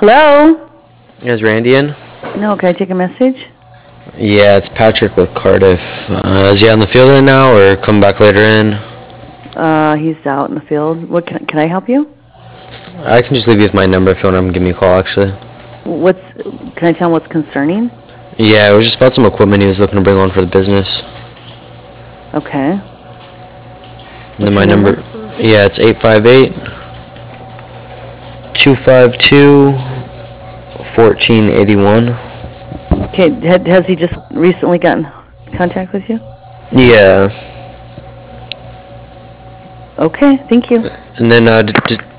Hello? Is Randy in? No, can I take a message? Yeah, it's Patrick with Cardiff. Is he on the field right now, or come back later in? He's out in the field. What can I help you? I can just leave you with my number if you want him to give me a call, actually. Can I tell him what's concerning? Yeah, it was just about some equipment he was looking to bring on for the business. Okay. And then my number? Yeah, it's 858-252-1481. Okay, has he just recently gotten in contact with you? Yeah. Okay, thank you. And then,